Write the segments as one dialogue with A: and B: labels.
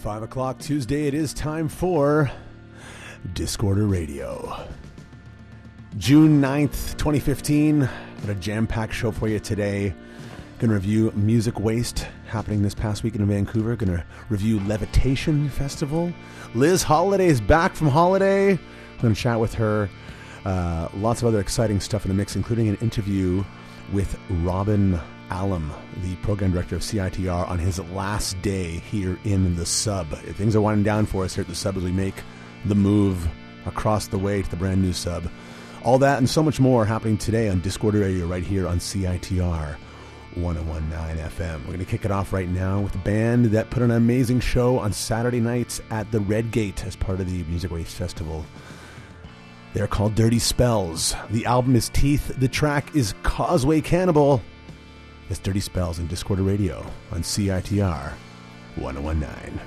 A: 5 o'clock Tuesday, it is time for Discorder Radio. June 9th, 2015. Got a jam-packed show for you today. Going to review Music Waste happening this past weekend in Vancouver. Going to review Levitation Festival. Liz Holiday is back from holiday. I'm going to chat with her. Lots of other exciting stuff in the mix, including an interview with Robin Allam, the program director of CITR, on his last day here in the sub. Things are winding down for us here at the sub as we make the move across the way to the brand new sub. All that and so much more happening today on Discorder Radio right here on CITR 101.9 FM. We're going to kick it off right now with a band that put on an amazing show on Saturday nights at the Red Gate as part of the Music Waste Festival. They're called Dirty Spells. The album is Teeth. The track is Causeway Cannibal. It's Dirty Spells in Discorder Radio on CITR 101.9.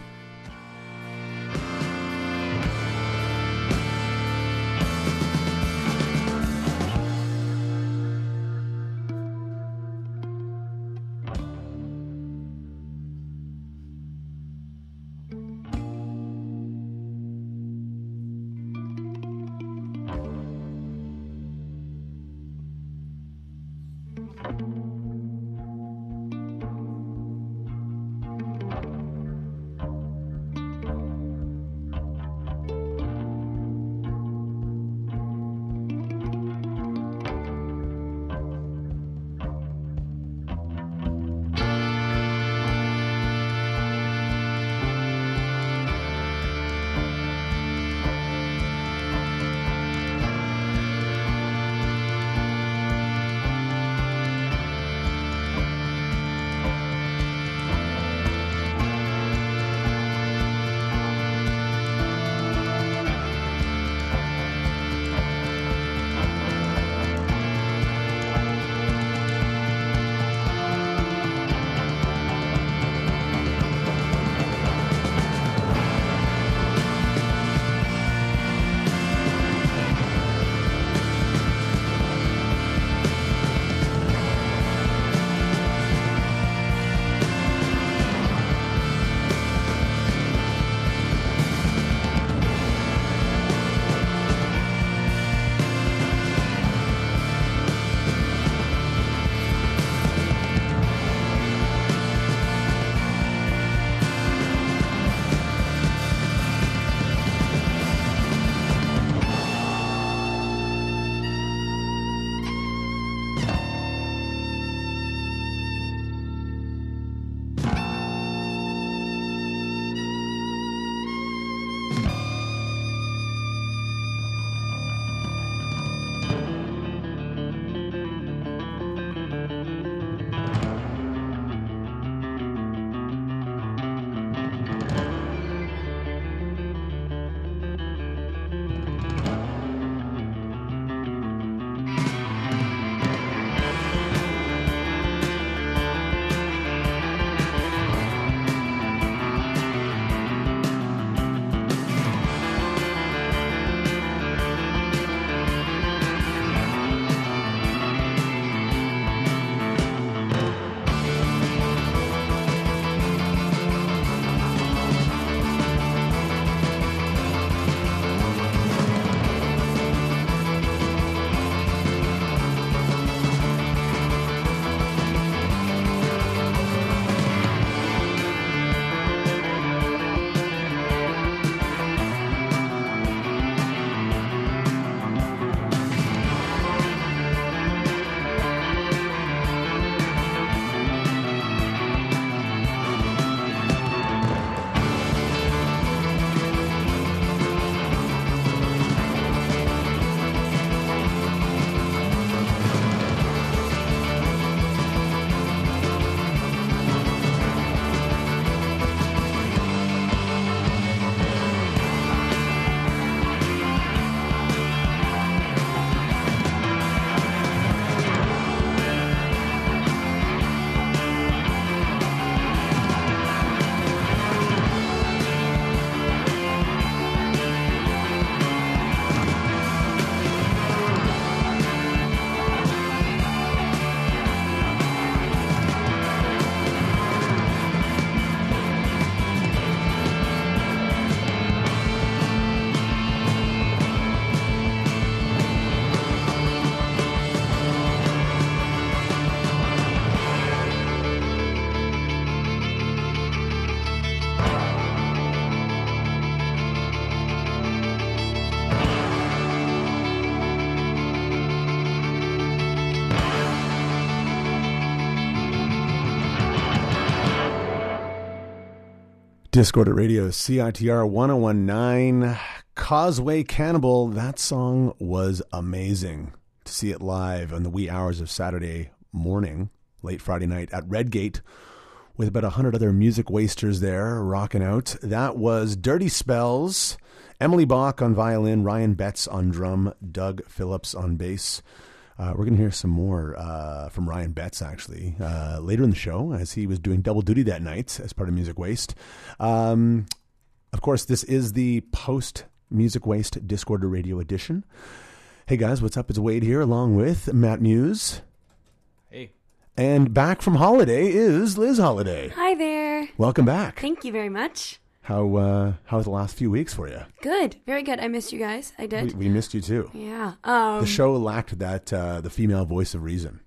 A: Discord Radio, CITR 1019, Causeway Cannibal. That song was amazing. To see it live on the wee hours of Saturday morning, late Friday night at Redgate, with about 100 other music wasters there rocking out. That was Dirty Spells, Emily Bach on violin, Ryan Betts on drum, Doug Phillips on bass. We're going to hear some more from Ryan Betts, actually, later in the show, as he was doing double duty that night as part of Music Waste. Of course, this is the post-Music Waste Discorder Radio edition. Hey, guys, what's up? It's Wade here, along with Matt Muse.
B: Hey.
A: And back from holiday is Liz Holiday.
C: Hi there.
A: Welcome back.
C: Thank you very much.
A: How was the last few weeks for you?
C: Good. Very good. I missed you guys. I did.
A: We missed you, too.
C: Yeah.
A: The show lacked that the female voice of reason.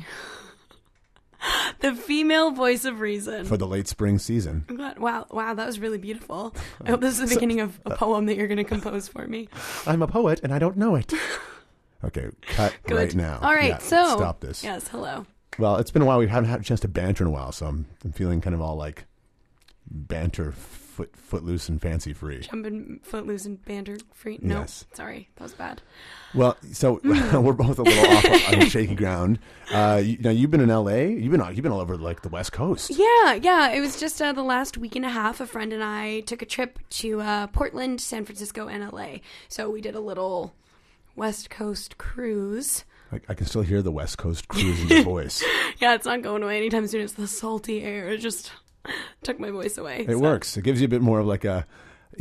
C: The female voice of reason.
A: For the late spring season.
C: Wow, that was really beautiful. I hope this is the beginning of a poem that you're going to compose for me.
A: I'm a poet and I don't know it. Okay, cut
C: Good.
A: right now.
C: All right,
A: Yeah,
C: so
A: stop this.
C: Yes, hello.
A: Well, it's been a while. We haven't had a chance to banter in a while, so I'm feeling kind of all like banter, footloose and fancy free.
C: Jumping footloose and banter free. No,
A: Yes.
C: sorry, that was bad.
A: Well, so we're both a little off on shaky ground. Now you've been in LA. You've been all over like the West Coast.
C: Yeah. It was just the last week and a half. A friend and I took a trip to Portland, San Francisco, and LA. So we did a little West Coast cruise.
A: I can still hear the West Coast cruise in your voice.
C: Yeah, it's not going away anytime soon. It's the salty air. It just took my voice away.
A: It works. It gives you a bit more of like a,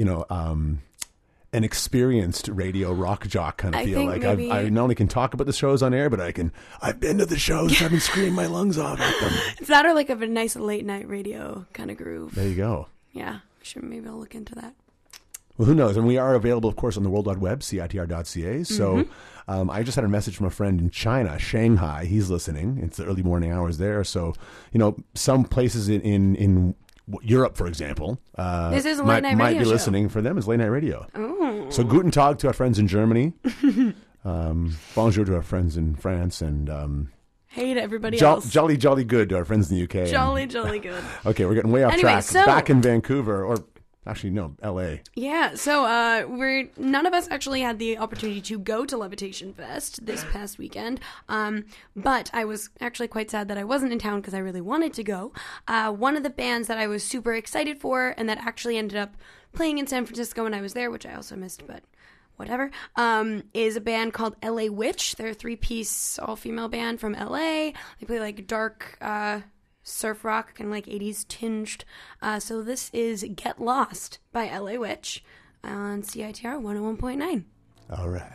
A: an experienced radio rock jock kind of
C: I
A: feel.
C: think
A: Like
C: maybe-
A: I not only can talk about the shows on air, but I've been to the shows. I've been screaming my lungs off at them.
C: It's that or like of a nice late night radio kind of groove.
A: There you go.
C: Yeah, maybe I'll look into that.
A: Well, who knows? And we are available, of course, on the World Wide Web, CITR.ca. So I just had a message from a friend in China, Shanghai. He's listening. It's the early morning hours there. So, some places in Europe, for example,
C: This is a
A: might
C: late night
A: be
C: radio show.
A: listening for them as late night radio.
C: Oh.
A: So guten Tag to our friends in Germany. Bonjour to our friends in France. And
C: Hey to everybody else.
A: jolly good to our friends in the UK.
C: Jolly good.
A: Okay, we're getting way off
C: Anyway,
A: track.
C: so-
A: Back in Vancouver, or actually, no, LA.
C: Yeah, so none of us actually had the opportunity to go to Levitation Fest this past weekend, but I was actually quite sad that I wasn't in town because I really wanted to go. One of the bands that I was super excited for and that actually ended up playing in San Francisco when I was there, which I also missed, but whatever, is a band called LA Witch. They're a 3-piece all-female band from LA. They play like dark surf rock, kind of like 80s tinged. So this is Get Lost by LA Witch on CITR 101.9.
A: All right.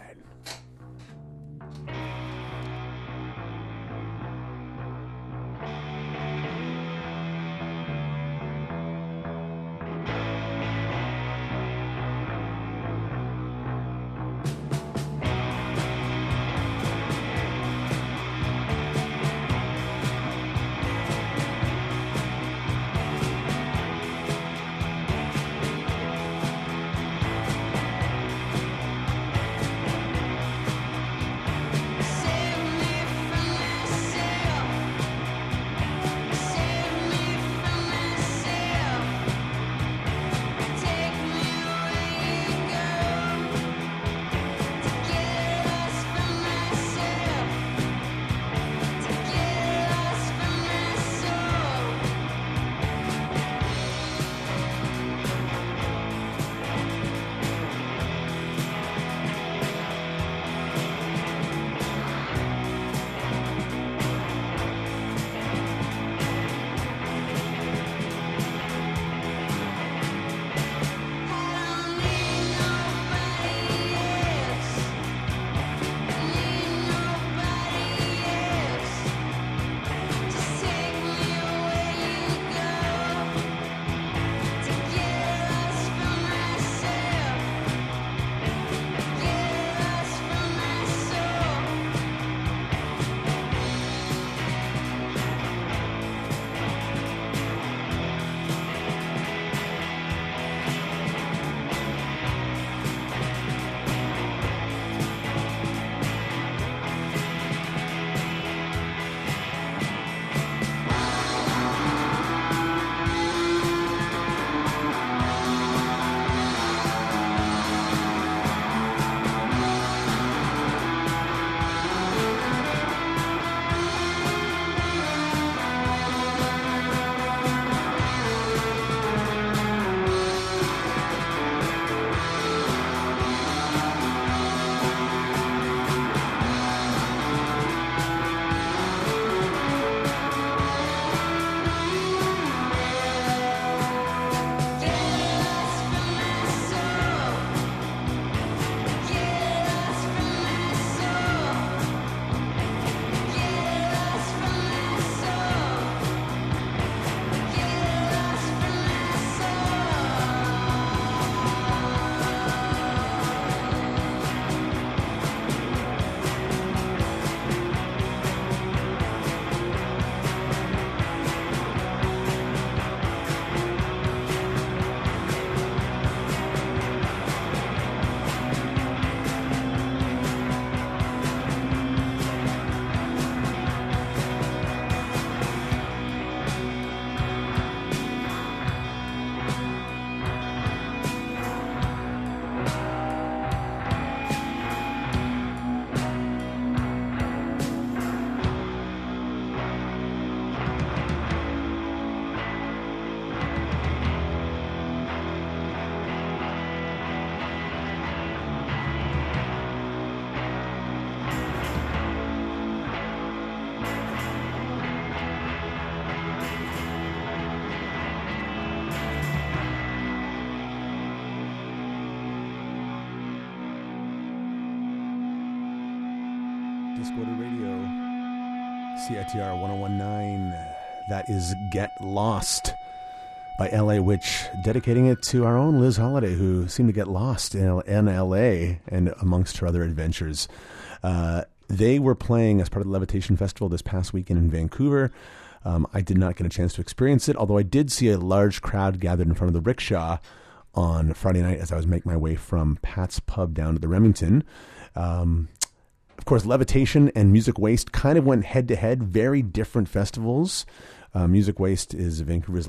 A: Discorder Radio, CITR 1019. That is Get Lost by LA Witch, dedicating it to our own Liz Holiday, who seemed to get lost in LA and amongst her other adventures. They were playing as part of the Levitation Festival this past weekend in Vancouver. I did not get a chance to experience it, although I did see a large crowd gathered in front of the rickshaw on Friday night as I was making my way from Pat's Pub down to the Remington. Of course, Levitation and Music Waste kind of went head-to-head, very different festivals. Music Waste is Vancouver's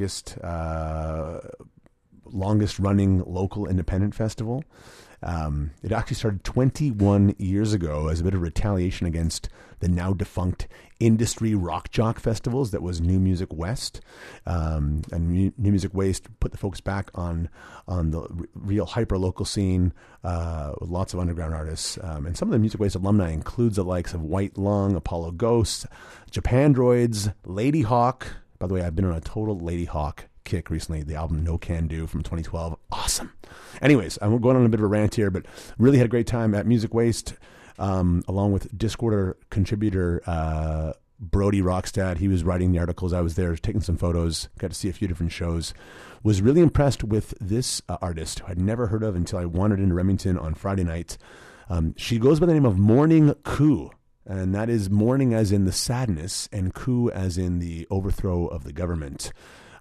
A: longest-running local independent festival. It actually started 21 years ago as a bit of retaliation against the now-defunct industry rock jock festivals that was New Music West. And New Music Waste put the focus back on the real hyper-local scene with lots of underground artists. And some of the Music Waste alumni includes the likes of White Lung, Apollo Ghosts, Japandroids, Lady Hawk. By the way, I've been on a total Lady Hawk kick recently. The album No Can Do from 2012. Awesome. Anyways, I'm going on a bit of a rant here, but really had a great time at Music Waste, along with Discorder contributor Brody Rockstad. He was writing the articles. I was there taking some photos, got to see a few different shows. Was really impressed with this artist who I'd never heard of until I wandered into Remington on Friday night. She goes by the name of Morning Coup, and that is mourning as in the sadness and coup as in the overthrow of the government.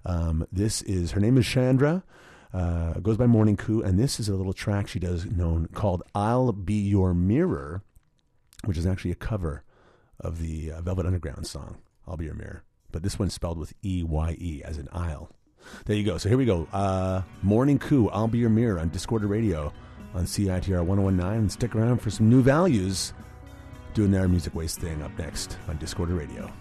A: Her name is Chandra, goes by Morning Coup, and this is a little track she does called I'll Be Your Mirror, which is actually a cover of the Velvet Underground song, I'll Be Your Mirror. But this one's spelled with E-Y-E, as in I'll. There you go. So here we go. Morning Coup, I'll Be Your Mirror on Discorder Radio on CITR 1019. And stick around for some new values doing their Music Waste thing up next on Discorder Radio.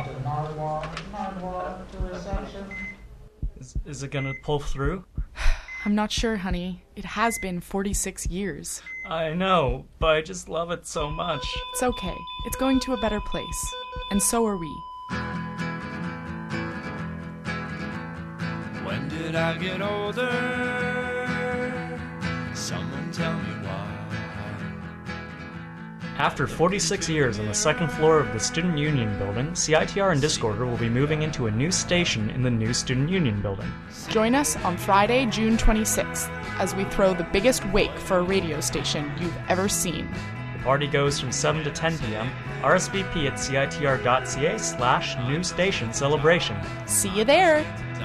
B: Is it gonna pull through? I'm not sure, honey. It has been 46 years.
D: I know, but I just love it so much.
B: It's okay. It's going to a better place. And so are we.
E: When did I get older? Someone tell me why.
D: After 46 years on the second floor of the Student Union Building, CITR and Discorder will be moving into a new station in the new Student Union Building.
B: Join us on Friday, June 26th, as we throw the biggest wake for a radio station you've ever seen.
D: The party goes from 7 to 10 p.m. RSVP at citr.ca/new station celebration.
B: See you there!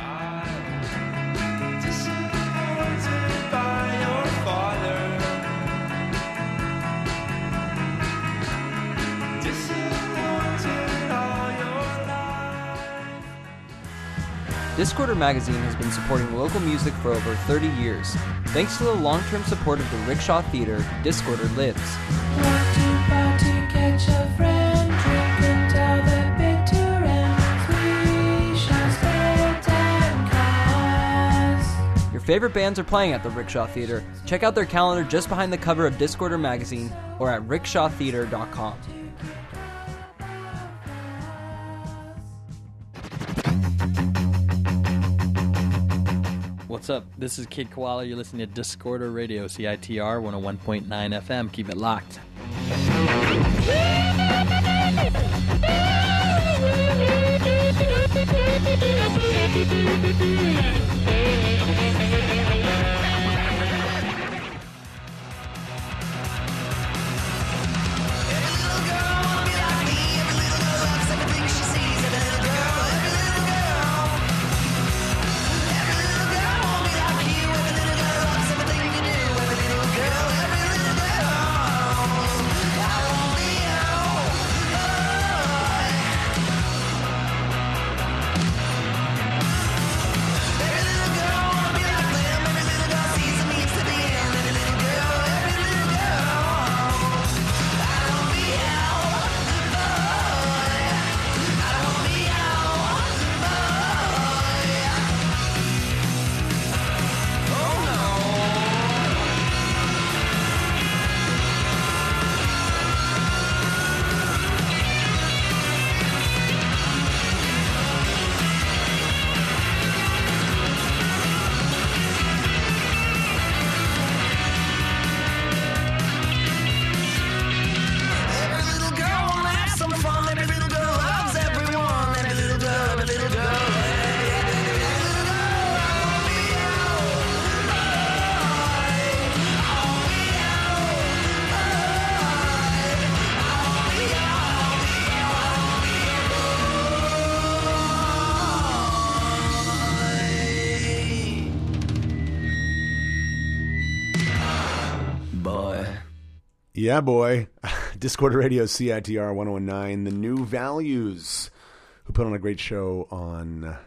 F: Discorder Magazine has been supporting local music for over 30 years. Thanks to the long-term support of the Rickshaw Theater, Discorder lives. Your favorite bands are playing at the Rickshaw Theater. Check out their calendar just behind the cover of Discorder Magazine or at rickshawtheater.com. What's up? This is Kid Koala. You're listening to Discorder Radio, CITR 101.9 FM. Keep it locked.
A: Yeah, boy. Discorder Radio, CITR 1019, The New Values, who put on a great show on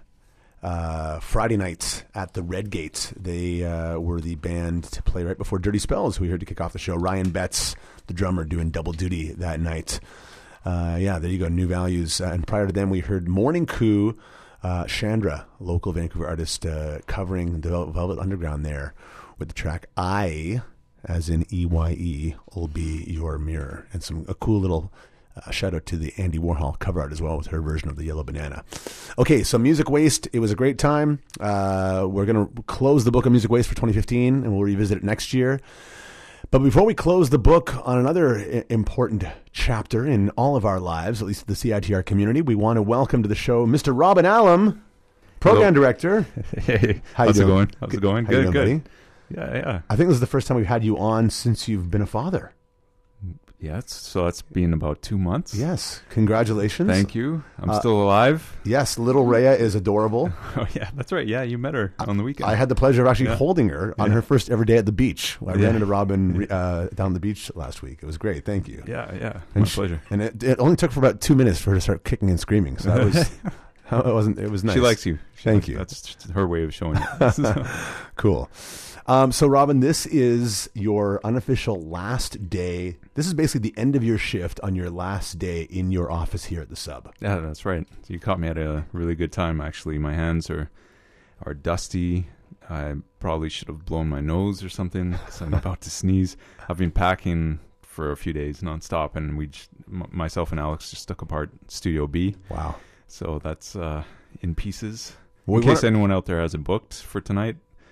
A: Friday nights at the Red Gate. They were the band to play right before Dirty Spells, who we heard to kick off the show. Ryan Betts, the drummer, doing double duty that night. Yeah, there you go, New Values. And prior to them, we heard Morning Coup, Chandra, local Vancouver artist, covering the Velvet Underground there with the track I, as in EYE, will be your mirror. And a cool little shout out to the Andy Warhol cover art as well with her version of the Yellow Banana. Okay, so Music Waste, it was a great time. We're going to close the book of Music Waste for 2015, and we'll revisit it next year. But before we close the book on another important chapter in all of our lives, at least the CITR community, we want to welcome to the show Mr. Robin Allam, Program Director.
G: Hey, how's it going? How's it going? Good, good. Yeah.
A: I think this is the first time we've had you on since you've been a father.
G: Yeah, so that's been about 2 months.
A: Yes. Congratulations.
G: Thank you. I'm still alive.
A: Yes, little Rhea is adorable.
G: Oh, yeah, that's right. Yeah, you met her on the weekend.
A: I had the pleasure of actually holding her on her first ever day at the beach. I ran into Robin down the beach last week. It was great. Thank you.
G: Yeah.
A: And
G: My pleasure.
A: And it only took for about 2 minutes for her to start kicking and screaming. So that was it was nice.
G: She likes you.
A: Thank you.
G: That's her way of showing it.
A: Cool. So, Robin, this is your unofficial last day. This is basically the end of your shift on your last day in your office here at the Sub.
G: Yeah, that's right. You caught me at a really good time, actually. My hands are dusty. I probably should have blown my nose or something because I'm about to sneeze. I've been packing for a few days nonstop, and myself and Alex just took apart Studio B.
A: Wow.
G: So that's in pieces. In case anyone out there hasn't booked for tonight,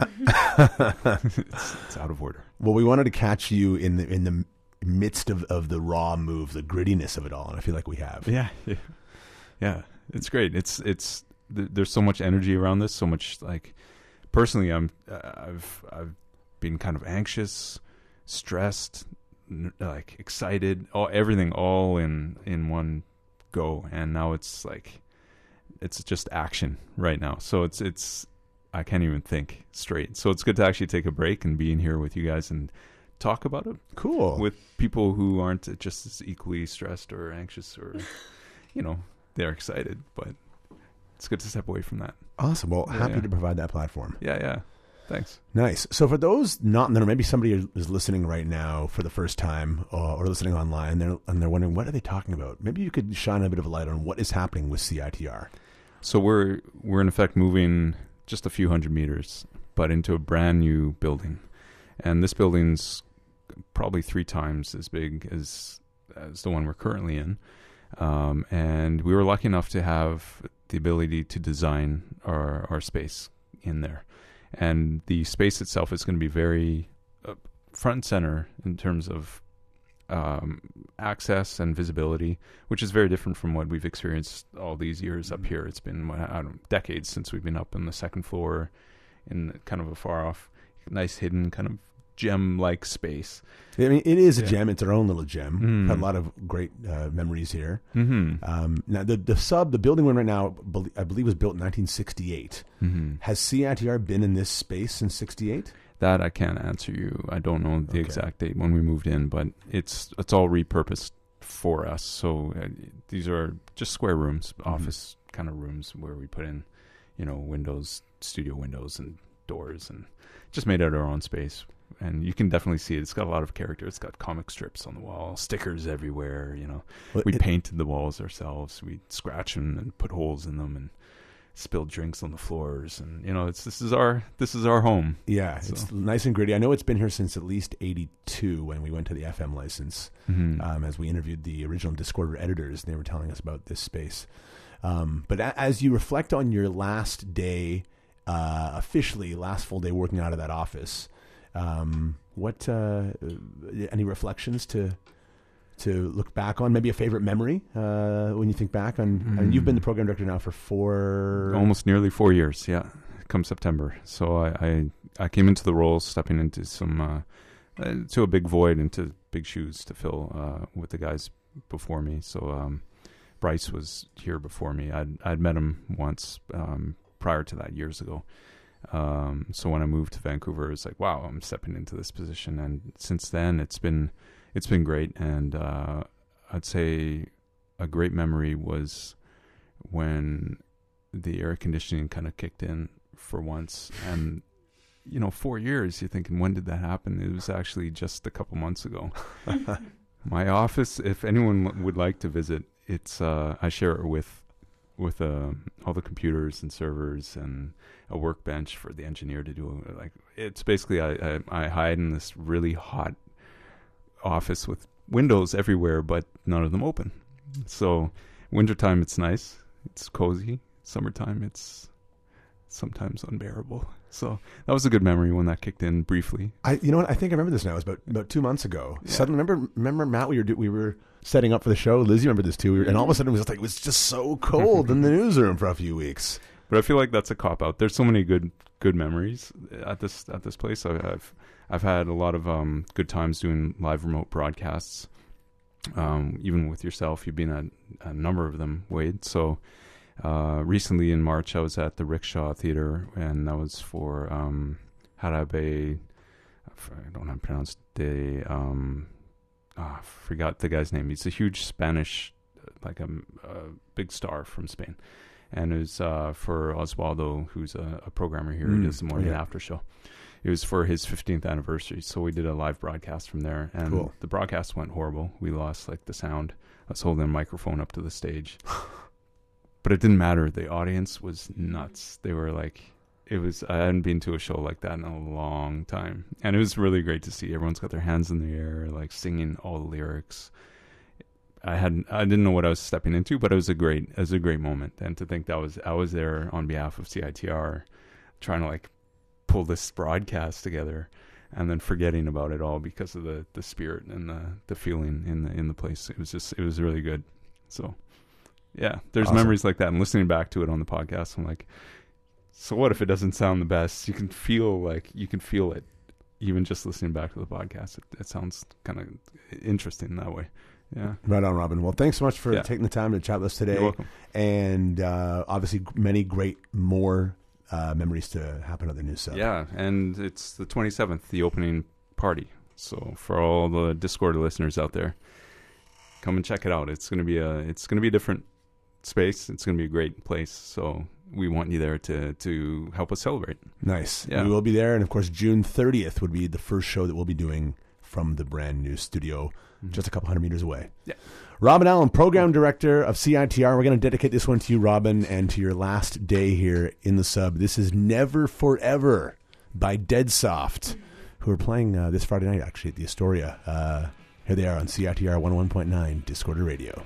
G: it's out of order.
A: Well, we wanted to catch you in the midst of the raw move, the grittiness of it all, and I feel like we have.
G: Yeah. It's great. It's there's so much energy around this. So much, like, personally, I've been kind of anxious, stressed, like excited, everything all in one go, and now it's like it's just action right now. So it's I can't even think straight. So it's good to actually take a break and be in here with you guys and talk about it.
A: Cool.
G: With people who aren't just as equally stressed or anxious, or they're excited, but it's good to step away from that.
A: Awesome. Well, happy to provide that platform.
G: Yeah. Thanks.
A: Nice. So for those not in the know, maybe somebody is listening right now for the first time or listening online, and they're wondering, what are they talking about? Maybe you could shine a bit of a light on what is happening with CITR.
G: So we're in effect moving just a few hundred meters, but into a brand new building. And this building's probably 3 times as big as the one we're currently in. And we were lucky enough to have the ability to design our space in there. And the space itself is going to be very front and center in terms of access and visibility, which is very different from what we've experienced all these years up here. It's been decades since we've been up on the second floor in kind of a far off, nice hidden kind of gem-like space.
A: I mean, it is a gem. It's our own little gem. Had a lot of great memories here. Now, the building we're in right now, I believe was built in 1968. Has CITR been in this space since 68?
G: That I can't answer you. I don't know the exact date when we moved in, but it's all repurposed for us. So these are just square rooms, office kind of rooms where we put in, windows, studio windows and doors, and just made out our own space. And you can definitely see it. It's got a lot of character. It's got comic strips on the wall, stickers everywhere. We painted the walls ourselves. We scratch them and put holes in them and spilled drinks on the floors. And this is our home.
A: Yeah, so. It's nice and gritty. I know it's been here since at least 82 when we went to the FM license. As we interviewed the original Discorder editors, they were telling us about this space. But as you reflect on your last day, officially last full day working out of that office. What any reflections to look back on? Maybe a favorite memory when you think back on. I mean, you've been the program director now for
G: almost nearly 4 years. Yeah, come September. So I came into the role, stepping into to a big void, into big shoes to fill with the guys before me. So Bryce was here before me. I'd met him once prior to that years ago. So when I moved to Vancouver, it's like, wow, I'm stepping into this position. And since then it's been great. And, I'd say a great memory was when the air conditioning kind of kicked in for once. And, 4 years, you're thinking, when did that happen? It was actually just a couple months ago. My office, if anyone would like to visit, it's, I share it with all the computers and servers and a workbench for the engineer to do. Like, it's basically I hide in this really hot office with windows everywhere, but none of them open. So wintertime it's nice, it's cozy. Summertime it's sometimes unbearable. So that was a good memory when that kicked in briefly.
A: You know what? I think I remember this now. It was about 2 months ago. Yeah. Suddenly, remember Matt? We were setting up for the show. Liz, you remember this too? And all of a sudden, it was just so cold in the newsroom for a few weeks.
G: But I feel like that's a cop out. There's so many good memories at this place. I've had a lot of good times doing live remote broadcasts. Even with yourself, you've been at a number of them, Wade. So recently in March, I was at the Rickshaw Theatre, and that was for Jarabe. I don't know how to pronounce the. I forgot the guy's name. He's a huge Spanish, like a big star from Spain. And it was for Oswaldo, who's a programmer here who does the morning after show. It was for his 15th anniversary, so we did a live broadcast from there. And the broadcast went horrible. We lost the sound. I was holding a microphone up to the stage. But it didn't matter. The audience was nuts. They were I hadn't been to a show like that in a long time, and it was really great to see everyone's got their hands in the air, like singing all the lyrics. I didn't know what I was stepping into, but it was a great moment, and to think that I was there on behalf of CITR, trying to like pull this broadcast together, and then forgetting about it all because of the spirit and the feeling in the place. It was really good. So yeah, there's
A: Awesome.
G: memories like that, and listening back to it on the podcast, I'm like, so what if it doesn't sound the best? You can feel it, even just listening back to the podcast. It sounds kind of interesting that way. Yeah.
A: Right on, Robin. Well, thanks so much for
G: Yeah.
A: taking the time to chat with us today.
G: You're welcome.
A: And obviously, many great more memories to happen at the new sub.
G: Yeah, and it's the 27th, the opening party. So for all the Discord listeners out there, come and check it out. It's gonna be a different space. It's gonna be a great place. So we want you there to help us celebrate.
A: Nice.
G: Yeah.
A: We will be there. And of course, June 30th would be the first show that we'll be doing from the brand new studio just a couple hundred meters away.
G: Yeah.
A: Robin Allen, Program Director of CITR. We're going to dedicate this one to you, Robin, and to your last day here in the sub. This is Never Forever by Deadsoft, who are playing this Friday night, actually, at the Astoria. Here they are on CITR 101.9 Discorder Radio.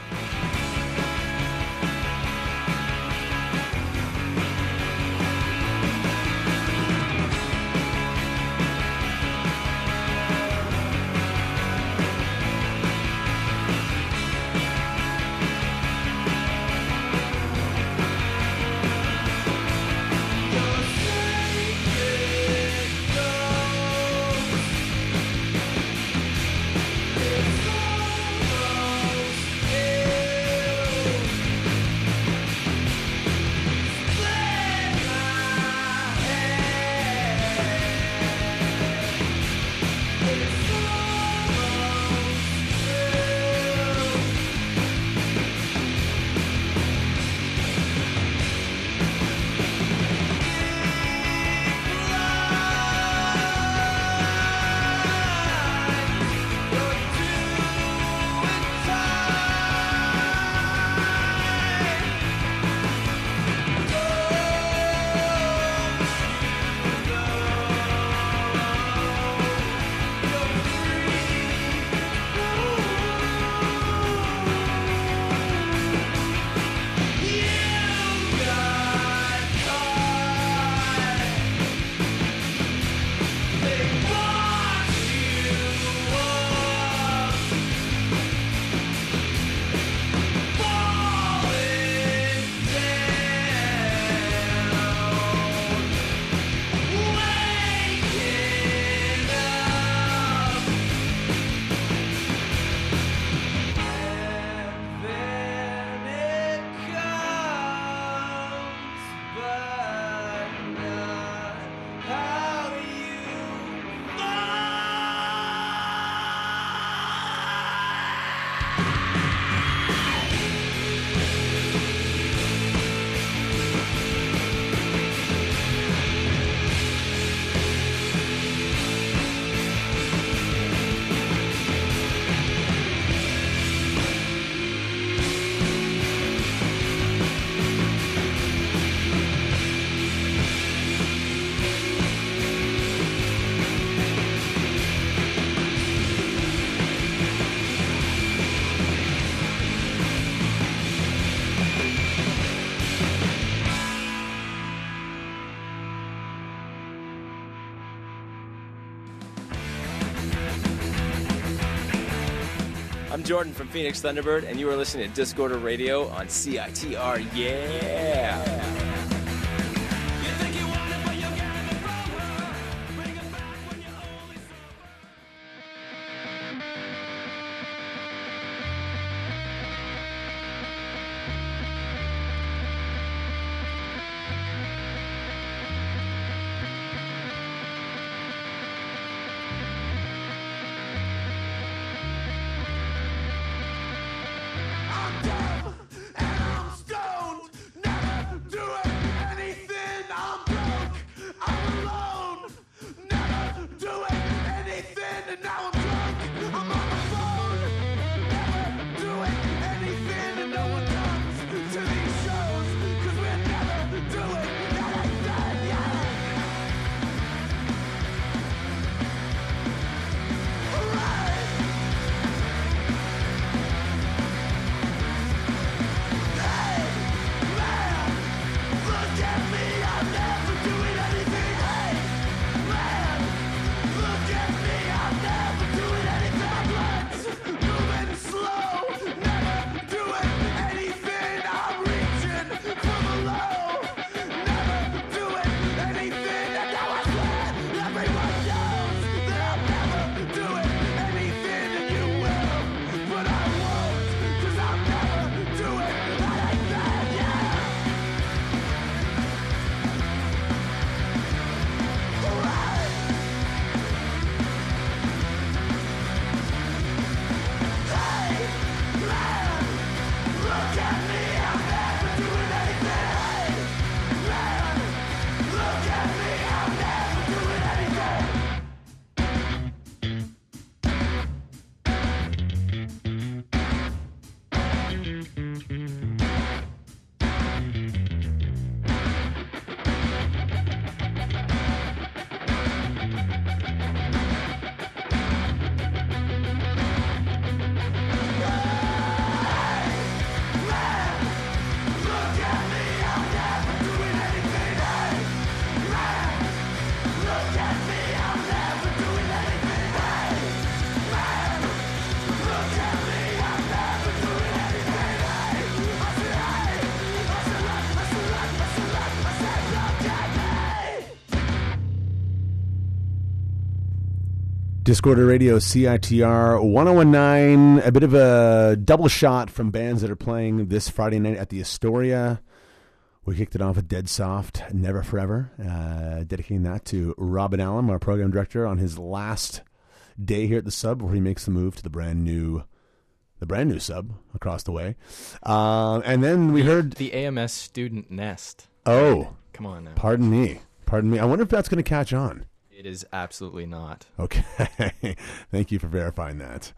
H: I'm Jordan from Phoenix Thunderbird, and you are listening to Discorder Radio on CITR. Yeah!
I: I'm dumb and I'm stoned, never do
A: Discorder Radio, CITR 1019. A bit of a double shot from bands that are playing this Friday night at the Astoria. We kicked it off with Dead Soft, Never Forever, dedicating that to Robin Allen, our program director, on his last day here at the Sub before he makes the move to the brand new Sub across the way. And then we heard
I: the AMS Student Nest.
A: Oh,
I: come on now.
A: Pardon me. I wonder if that's going to catch on.
I: It is absolutely not.
A: Okay. Thank you for verifying that.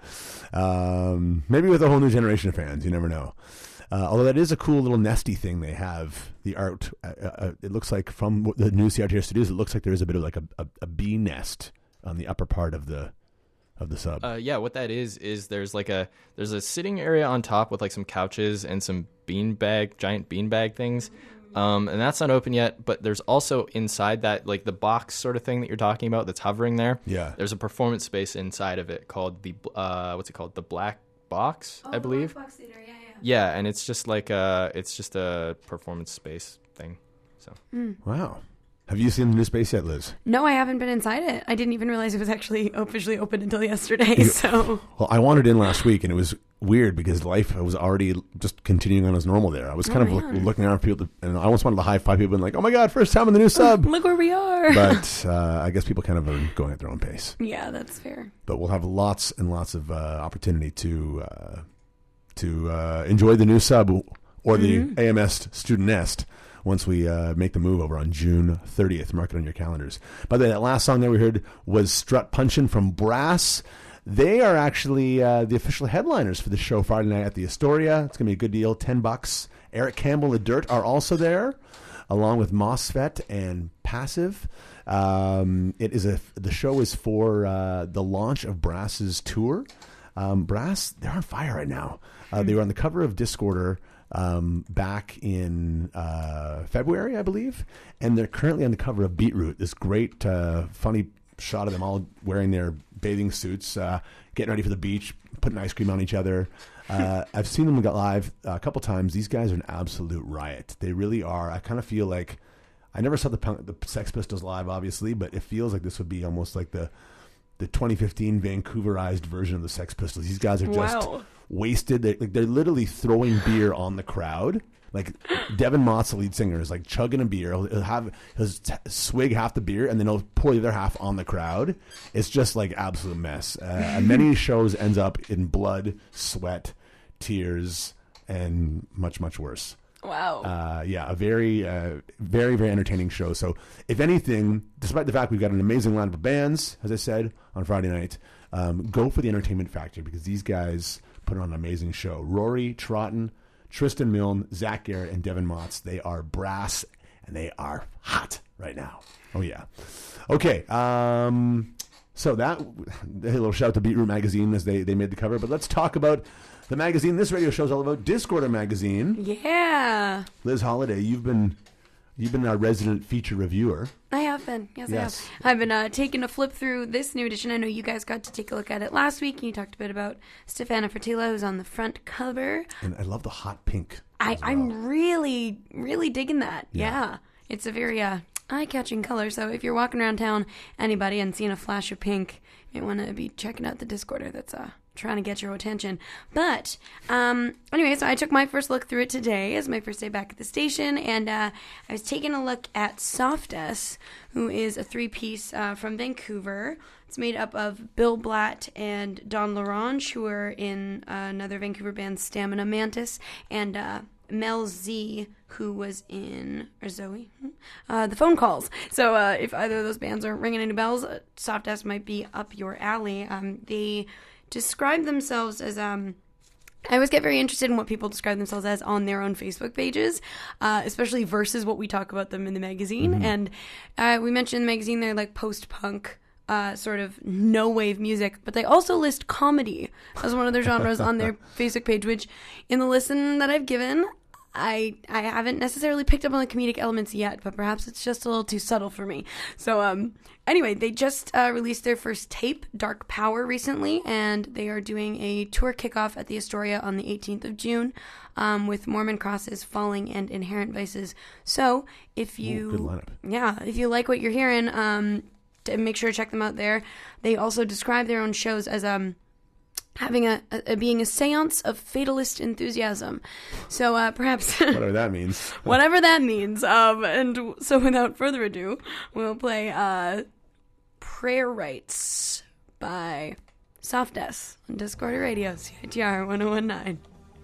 A: Maybe with a whole new generation of fans, you never know. Although that is a cool little nesty thing they have. The art, it looks like from the new CRTR studios, it looks like there is a bit of like a bee nest on the upper part of the Sub.
I: Yeah, what that is there's a sitting area on top with like some couches and some giant beanbag things. And that's not open yet, but there's also inside that, like the box sort of thing that you're talking about that's hovering there.
A: Yeah.
I: There's a performance space inside of it called the, what's it called? The Black Box, I believe.
C: Black Box Theater, yeah.
I: Yeah, and it's just like a performance space thing. So.
A: Wow. Have you seen the new space yet, Liz?
C: No, I haven't been inside it. I didn't even realize it was actually officially open until yesterday. So.
A: Well, I wandered in last week, and it was weird because life was already just continuing on as normal there. I was kind of looking around for people, and I almost wanted to high-five people and like, oh my God, first time in the new Sub.
C: Look where we are.
A: But I guess people kind of are going at their own pace.
C: Yeah, that's fair.
A: But we'll have lots and lots of opportunity to enjoy the new Sub or the AMS Student Nest once we make the move over on June 30th. Mark it on your calendars. By the way, that last song that we heard was Strut Punchin' from Brass. They are actually the official headliners for the show Friday night at the Astoria. It's going to be a good deal, $10. Eric Campbell and the Dirt are also there, along with MOSFET and Passive. The show is for the launch of Brass's tour. Brass, they're on fire right now. They were on the cover of Discorder back in February, I believe, and they're currently on the cover of Beetroot, this great funny shot of them all wearing their bathing suits, getting ready for the beach, putting ice cream on each other. I've seen them live a couple times. These guys are an absolute riot. They really are. I kind of feel like I never saw the Sex Pistols live, obviously, but it feels like this would be almost like the 2015 Vancouverized version of the Sex Pistols. These guys are just wasted. They're literally throwing beer on the crowd. Like Devin Motz, the lead singer, is like chugging a beer. He'll swig half the beer and then he'll pour the other half on the crowd. It's just like absolute mess. Many shows ends up in blood, sweat, tears, and much, much worse.
C: Wow.
A: Yeah, a very, very, very entertaining show. So, if anything, despite the fact we've got an amazing lineup of bands, as I said, on Friday night, go for the entertainment factor because these guys put on an amazing show. Rory Troughton, Tristan Milne, Zach Garrett, and Devin Motz. They are brass, and they are hot right now. Oh, yeah. Okay. So that, a little shout out to Beetroot Magazine as they made the cover. But let's talk about the magazine this radio show is all about, Discorder Magazine.
C: Yeah.
A: Liz Holiday, you've been our resident feature reviewer.
C: I have been. Yes, I have. I've been taking a flip through this new edition. I know you guys got to take a look at it last week, and you talked a bit about Stefana Fertila, who's on the front cover.
A: And I love the hot pink.
C: I'm really, really digging that. Yeah. It's a very eye-catching color, so if you're walking around town, anybody, and seeing a flash of pink, you might want to be checking out the Discorder that's trying to get your attention. But anyway, so I took my first look through it today as my first day back at the station, and I was taking a look at Soft S, who is a three-piece from Vancouver. It's made up of Bill Blatt and Don Larange, who are in another Vancouver band, Stamina Mantis, and Mel Z, who was in, or Zoe, The Phone Calls. So if either of those bands are ringing any bells, Soft S might be up your alley. They describe themselves as I always get very interested in what people describe themselves as on their own Facebook pages, especially versus what we talk about them in the magazine. Mm-hmm. And we mentioned in the magazine they're like post-punk, sort of no-wave music, but they also list comedy as one of their genres on their Facebook page, which in the listen that I've given, I haven't necessarily picked up on the comedic elements yet, but perhaps it's just a little too subtle for me. So anyway, they just released their first tape, Dark Power, recently, and they are doing a tour kickoff at the Astoria on the 18th of June with Mormon Crosses, Falling, and Inherent Vices. So if you,
A: good lineup.
C: Yeah, if you like what you're hearing, make sure to check them out there. They also describe their own shows as having being a seance of fatalist enthusiasm. So perhaps
A: whatever that means.
C: Whatever that means. And so without further ado, we'll play Prayer Rites by Soft S on Discorder Radio, CITR 1019.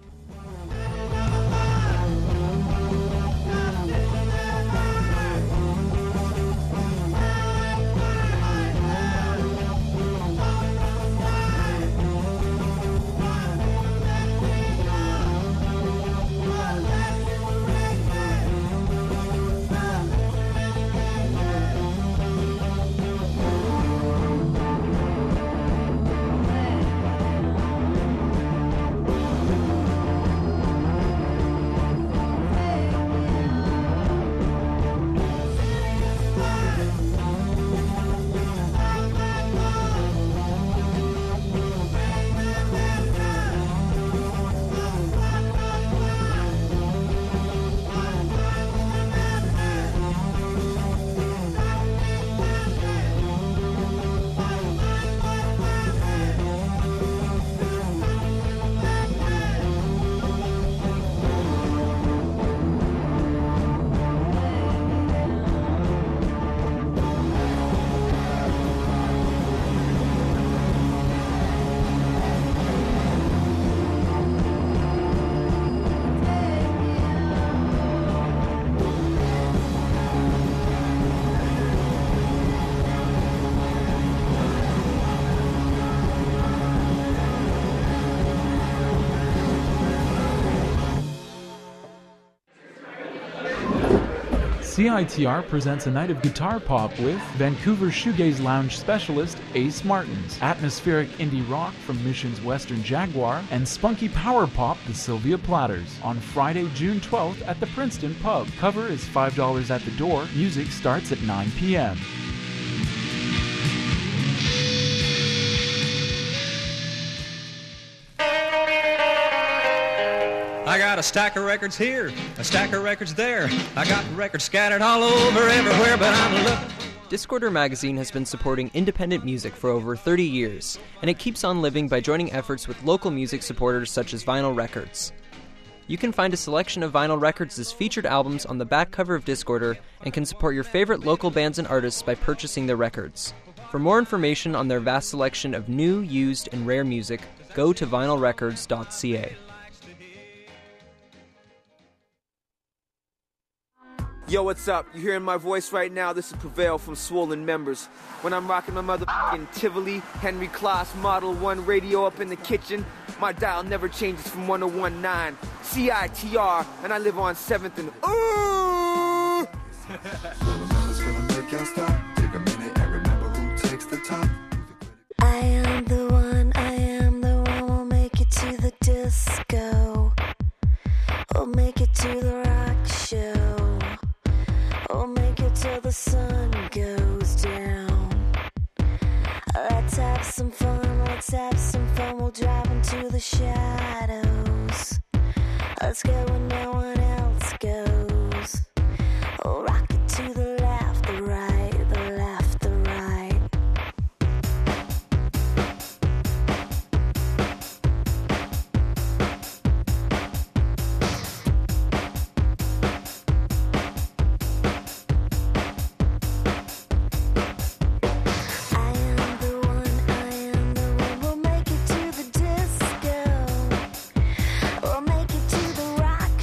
J: CITR presents a night of guitar pop with Vancouver shoegaze lounge specialist Ace Martins, atmospheric indie rock from Mission's Western Jaguar, and spunky power pop the Sylvia Platters on Friday, June 12th at the Princeton Pub. Cover is $5 at the door. Music starts at 9 p.m.
E: I got a stack of records here, a stack of records there. I got records scattered all over everywhere, but I'm looking.
F: Discorder Magazine has been supporting independent music for over 30 years, and it keeps on living by joining efforts with local music supporters such as Vinyl Records. You can find a selection of Vinyl Records' featured albums on the back cover of Discorder and can support your favorite local bands and artists by purchasing their records. For more information on their vast selection of new, used, and rare music, go to vinylrecords.ca.
K: Yo, what's up? You hearing my voice right now? This is Prevail from Swollen Members. When I'm rocking my motherfucking Tivoli, Henry Class Model 1 radio up in the kitchen, my dial never changes from 1019. CITR, and I live on 7th and ooh!
L: I am the one, we'll make it to the disco. We'll make it to the rock show. We'll make it till the sun goes down. Let's have some fun, we'll drive into the shadows. Let's go where no one else goes. We'll rock it to the left, the right, the left, the right. We'll make it to the rock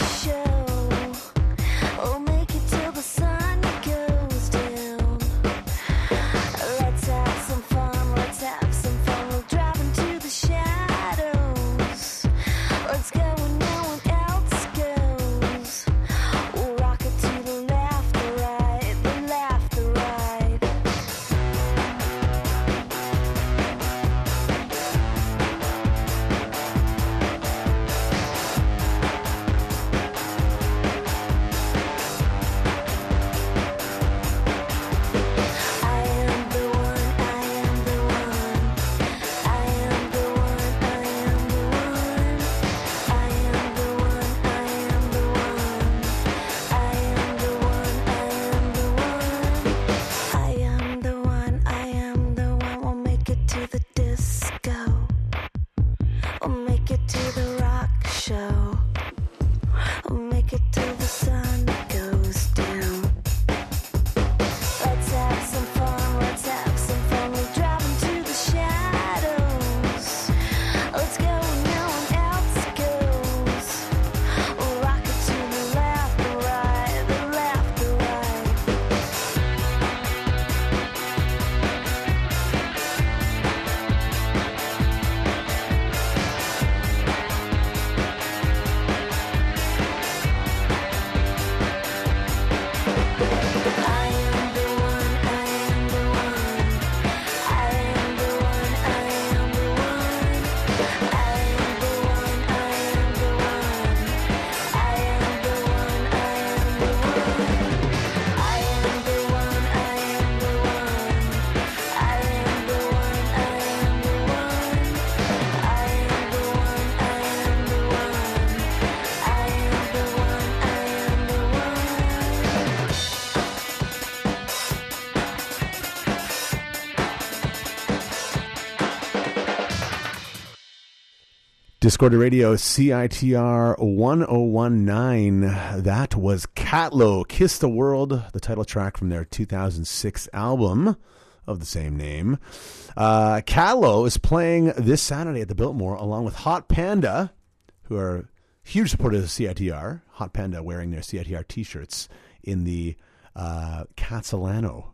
A: Discorder Radio, CITR 1019. That was Catlow, Kiss the World, the title track from their 2006 album of the same name. Catlow is playing this Saturday at the Biltmore along with Hot Panda, who are huge supporters of CITR. Hot Panda wearing their CITR t-shirts in the Catsalano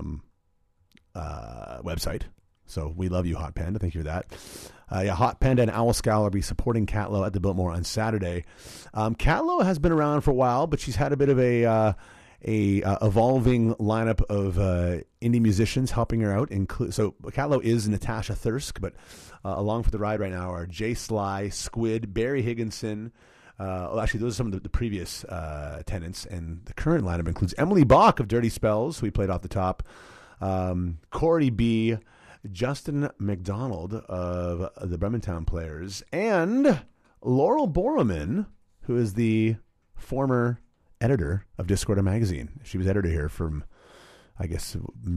A: website. So we love you, Hot Panda. Thank you for that. Hot Panda and Owl Scowl will be supporting Catlow at the Biltmore on Saturday. Catlow has been around for a while, but she's had a bit of a evolving lineup of indie musicians helping her out. So Catlow is Natasha Thirsk, but along for the ride right now are Jay Sly, Squid, Barry Higginson. Actually, those are some of the previous tenants, and the current lineup includes Emily Bach of Dirty Spells, who we played off the top, Corey B., Justin McDonald of the Brementown Players, and Laurel Borman, who is the former editor of Discorder magazine. She was editor here from, I guess,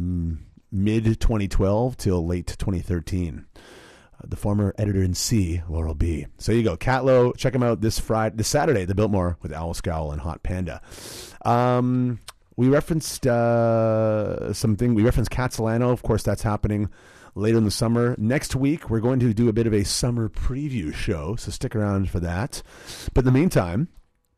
A: mid-2012 till late 2013. The former editor-in-C, Laurel B. So you go. Catlow, check them out this Saturday at the Biltmore with Owl Scowl and Hot Panda. We referenced something. We referenced Catsalano. Of course, that's happening later in the summer. Next week, we're going to do a bit of a summer preview show, so stick around for that. But in the meantime,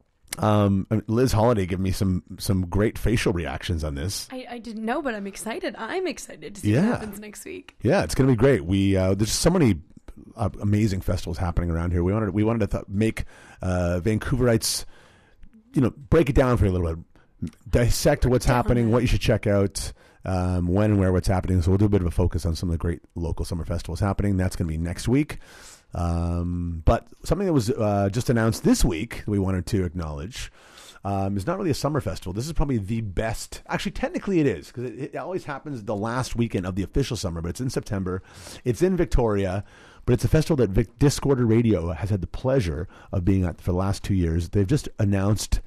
A: Liz Holiday gave me some great facial reactions on this.
C: I didn't know, but I'm excited. I'm excited to see what happens next week.
A: Yeah, it's going to be great. There's so many amazing festivals happening around here. We wanted to make Vancouverites, break it down for you a little bit. Dissect what's happening, what you should check out, when and where what's happening. So we'll do a bit of a focus on some of the great local summer festivals happening. That's going to be next week. But something that was just announced this week that we wanted to acknowledge is not really a summer festival. This is probably the best. Actually, technically it is, because it always happens the last weekend of the official summer, but it's in September. It's in Victoria, but it's a festival that Discorder Radio has had the pleasure of being at for the last 2 years. They've just announced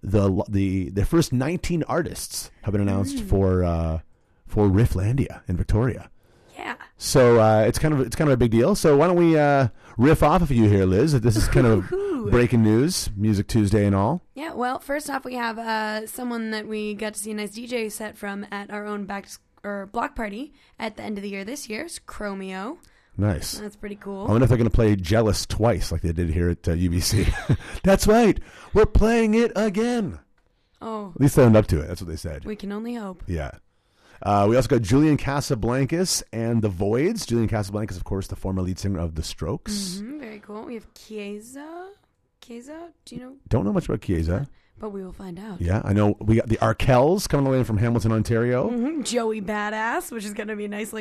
A: their first 19 artists have been announced for Rifflandia in Victoria.
C: Yeah.
A: So it's kind of a big deal. So why don't we riff off a few here, Liz? This is kind of breaking news, Music Tuesday and all.
C: Yeah. Well, first off, we have someone that we got to see a nice DJ set from at our own block party at the end of the year this year. It's Chromeo.
A: Nice.
C: That's pretty cool.
A: I wonder if they're going to play Jealous twice like they did here at UBC. That's right. We're playing it again.
C: Oh.
A: At least they owned up to it. That's what they said.
C: We can only hope.
A: Yeah. We also got Julian Casablancas and the Voids. Julian Casablancas, of course, the former lead singer of The Strokes.
C: Mm-hmm, very cool. We have Chiesa. Chiesa? Do you know?
A: Don't know much about Chiesa.
C: But we will find out.
A: Yeah, I know. We got the Arkells coming away from Hamilton, Ontario.
C: Mm-hmm. Joey Badass, which is going to be a nice,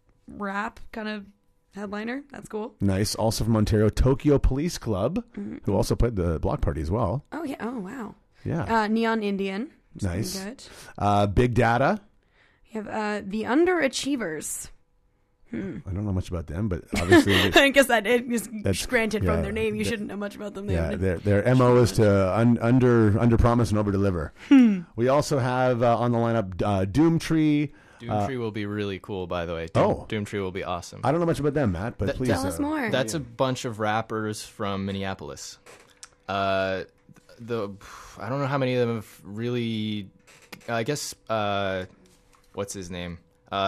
C: rap kind of headliner. That's cool.
A: Nice. Also from Ontario, Tokyo Police Club, who also played the block party as well.
C: Oh, yeah. Oh, wow.
A: Yeah.
C: Neon Indian.
A: Nice.
C: Good.
A: Big Data.
C: You have the Underachievers.
A: I don't know much about them, but obviously...
C: I guess that's granted from their name. You shouldn't know much about them.
A: Their MO is to under promise and over deliver. We also have on the lineup Doomtree.
I: Doomtree will be really cool, by the way. Doomtree will be awesome.
A: I don't know much about them, Matt, but please
C: tell us more.
I: That's a bunch of rappers from Minneapolis. I don't know how many of them have really. I guess what's his name?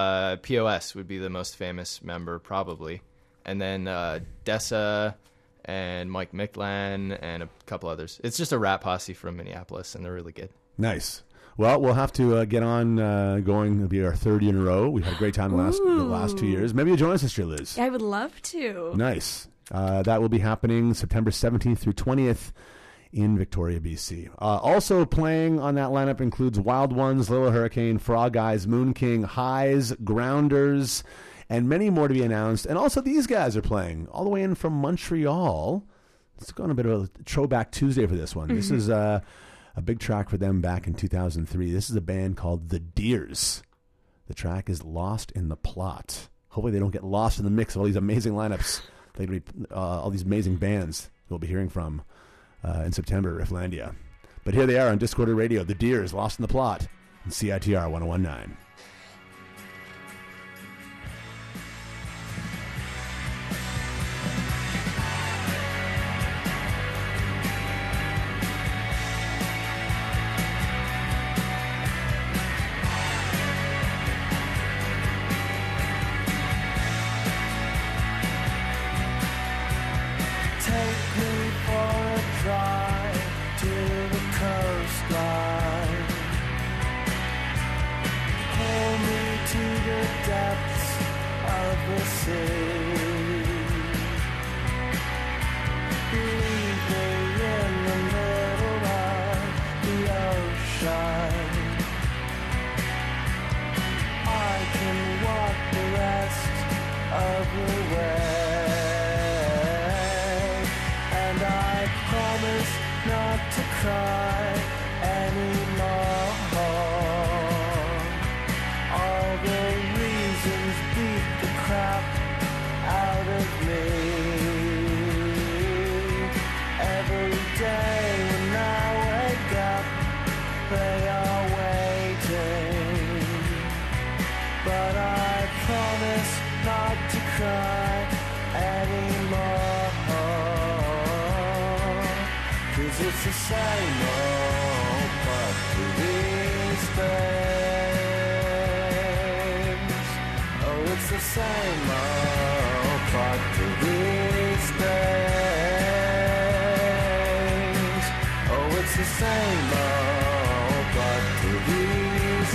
I: POS would be the most famous member, probably, and then Dessa and Mike Miclan and a couple others. It's just a rap posse from Minneapolis, and they're really good.
A: Nice. Well, we'll have to get on going. It'll be our third year in a row. We had a great time the last 2 years. Maybe you'll join us this year, Liz.
C: I would love to.
A: Nice. That will be happening September 17th through 20th in Victoria, BC. Also playing on that lineup includes Wild Ones, Little Hurricane, Frog Eyes, Moon King, Highs, Grounders, and many more to be announced. And also these guys are playing all the way in from Montreal. It's going a bit of a throwback Tuesday for this one. Mm-hmm. This is a big track for them back in 2003. This is a band called The Deers. The track is Lost in the Plot. Hopefully they don't get lost in the mix of all these amazing lineups. All these amazing bands we'll be hearing from in September, Rifflandia. But here they are on Discorder Radio. The Deers, Lost in the Plot, and CITR 1019.
M: of the sea. Leave me in the middle of the ocean. I can walk the rest of the way, and I promise not to cry anymore. All the reasons beat the crap out of me. Every day when I wake up, they are waiting. But I promise not to cry anymore. 'Cause it's the same old but to these things. Oh, it's the same old but to these things. Oh, it's the same old but to these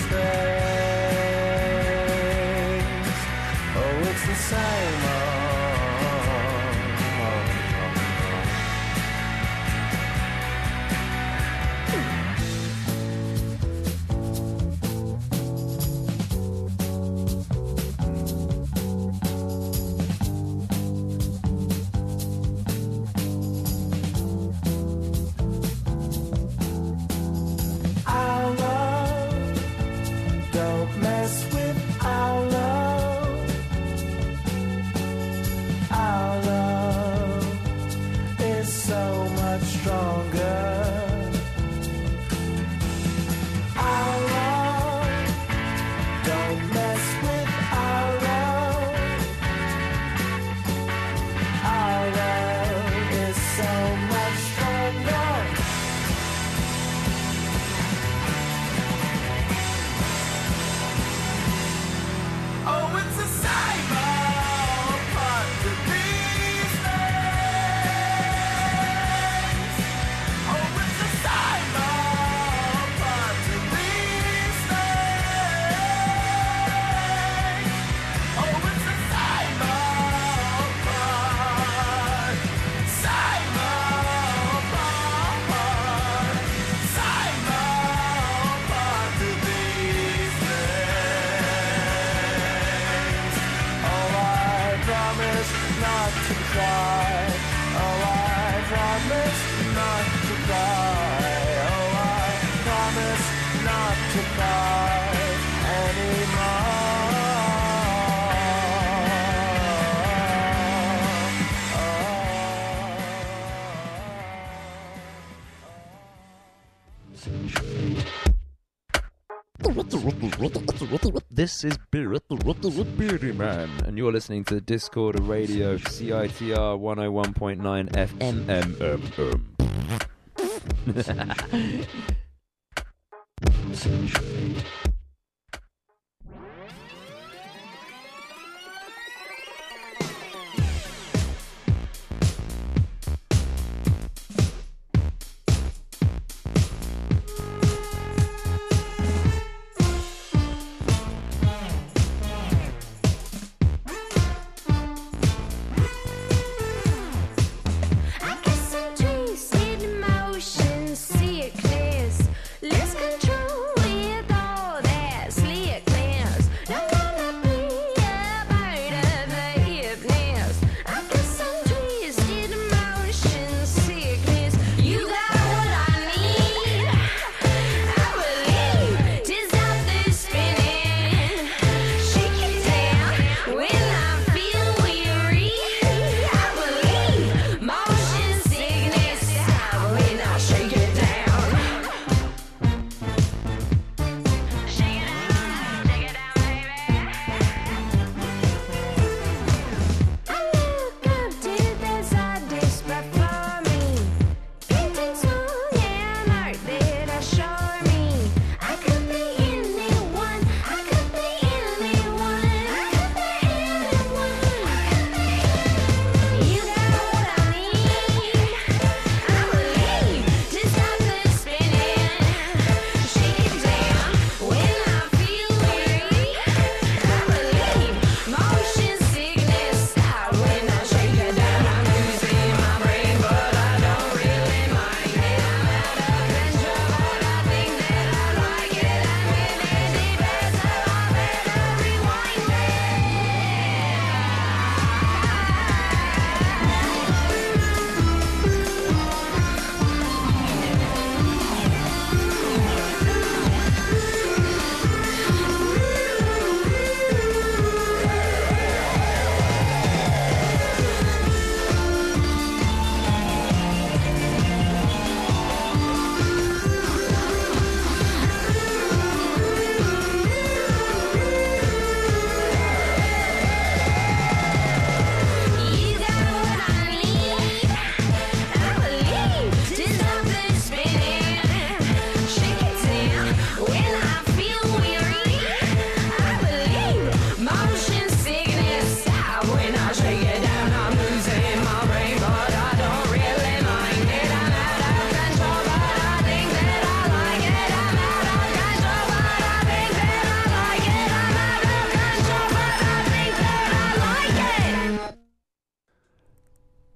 M: things. Oh, it's the same old. Our love, don't mess with our love. Our love is so much stronger. Our love, don't mess with our love. Our love is so much stronger. Oh, it's the same old but to these things. Oh, it's the same old but to these things. Oh, it's the same old but, same old but, same old but to these things. Oh, I promise not to cry. Oh, I promise not to cry. Oh, I promise not to cry anymore.
N: This is Beardy Man, and you're listening to Discord Radio CITR 101.9 FM.
L: I guess some trees see the motion, see it clear. Lose control with all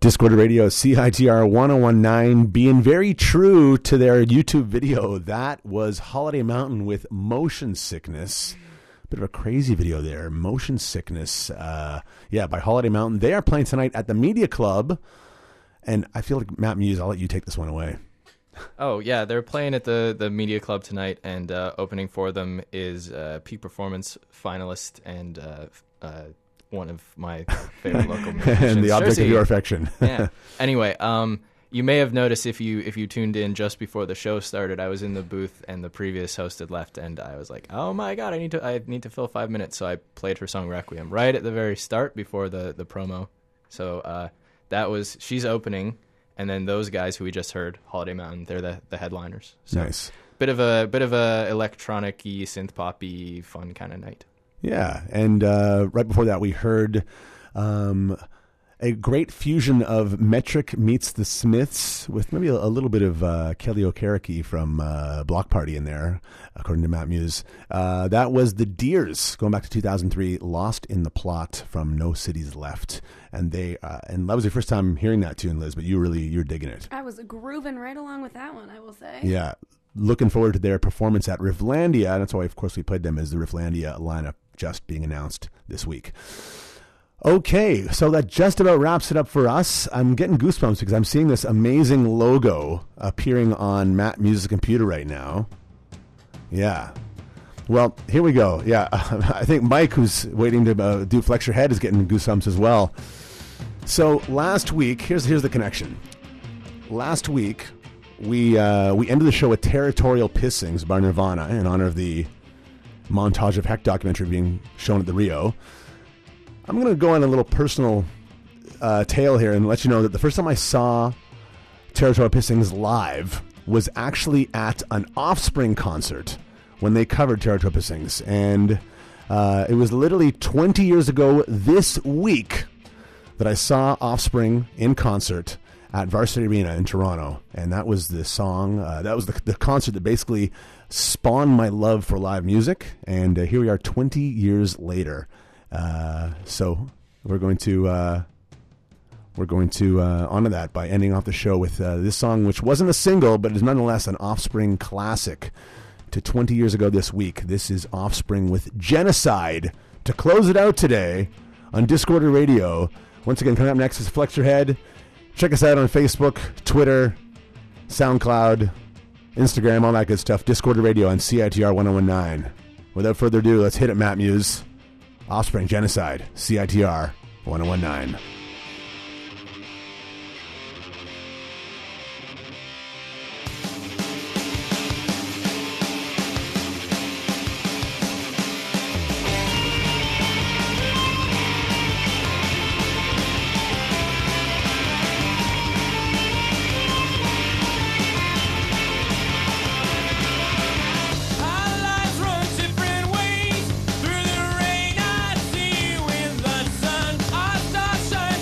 A: Discord Radio, CITR 1019, being very true to their YouTube video. That was Holiday Mountain with Motion Sickness. Bit of a crazy video there. Motion Sickness. By Holiday Mountain. They are playing tonight at the Media Club. And I feel like, Matt Muse, I'll let you take this one away.
I: Oh, yeah. They're playing at the Media Club tonight, and opening for them is Peak Performance finalist and one of my favorite local musicians.
A: And the object
I: Jersey.
A: of your affection.
I: Yeah. Anyway, you may have noticed if you tuned in just before the show started, I was in the booth and the previous host had left, and I was like, oh my god, I need to fill 5 minutes. So I played her song Requiem right at the very start before the promo. So she's opening, and then those guys who we just heard, Holiday Mountain, they're the headliners. So
A: nice.
I: Bit of a electronic-y, synth poppy, fun kind of night.
A: Yeah, and right before that we heard a great fusion of Metric meets the Smiths with maybe a little bit of Kelly Okereke from Block Party in there, according to Matt Muse. That was the Deers, going back to 2003, Lost in the Plot from No Cities Left. And and that was your first time hearing that tune, Liz, but you're digging it.
C: I was grooving right along with that one, I will say.
A: Yeah, looking forward to their performance at Rifflandia. And that's why, of course, we played them as the Rifflandia lineup just being announced this week. Okay, so that just about wraps it up for us. I'm getting goosebumps because I'm seeing this amazing logo appearing on Matt Muse's computer right now. Yeah. Well, here we go. Yeah, I think Mike, who's waiting to do Flex Your Head, is getting goosebumps as well. So last week, here's the connection. Last week, we ended the show with Territorial Pissings by Nirvana in honor of the Montage of Heck documentary being shown at the Rio. I'm going to go on a little personal tale here and let you know that the first time I saw Territorial Pissings live was actually at an Offspring concert when they covered Territorial Pissings. And it was literally 20 years ago this week that I saw Offspring in concert at Varsity Arena in Toronto. And that was the song, that was the concert that basically spawned my love for live music. And here we are 20 years later. So we're going to honor that by ending off the show with this song, which wasn't a single, but is nonetheless an Offspring classic. To 20 years ago this week, this is Offspring with Genocide to close it out today on Discorder Radio. Once again, coming up next is Flex Your Head. Check us out on Facebook, Twitter, SoundCloud, Instagram, all that good stuff. Discorder Radio on CITR 1019. Without further ado, let's hit it, Matt Muse. Offspring, Genocide, CITR 1019.
M: Through the rain I see when the sun all starts shining.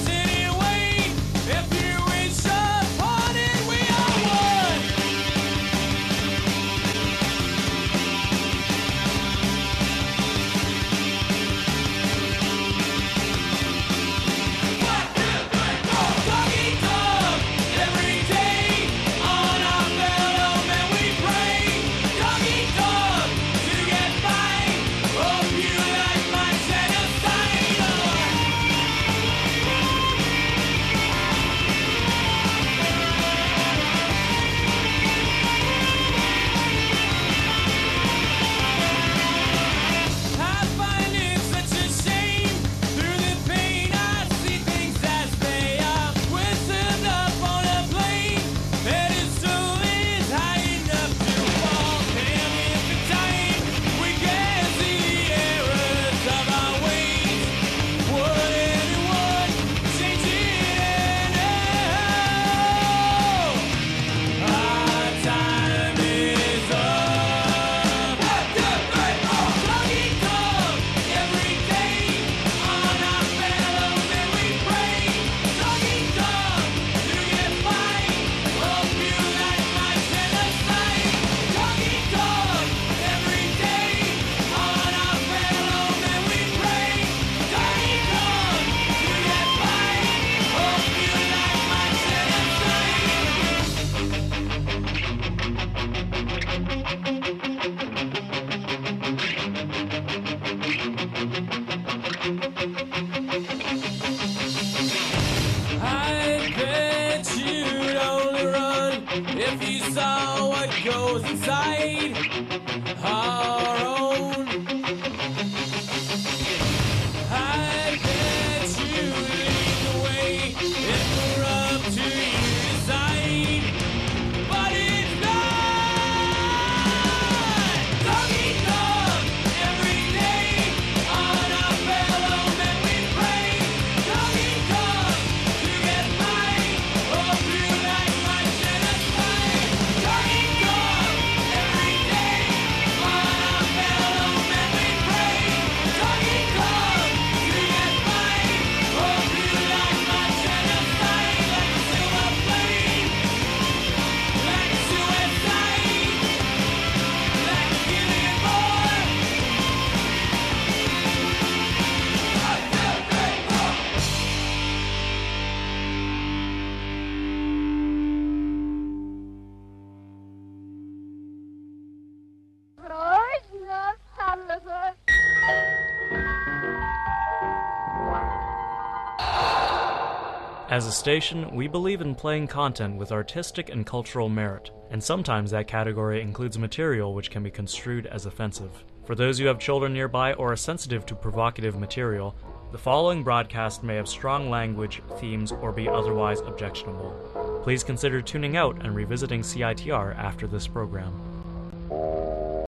D: As a station, we believe in playing content with artistic and cultural merit, and sometimes that category includes material which can be construed as offensive. For those who have children nearby or are sensitive to provocative material, the following broadcast may have strong language, themes, or be otherwise objectionable. Please consider tuning out and revisiting CITR after this program.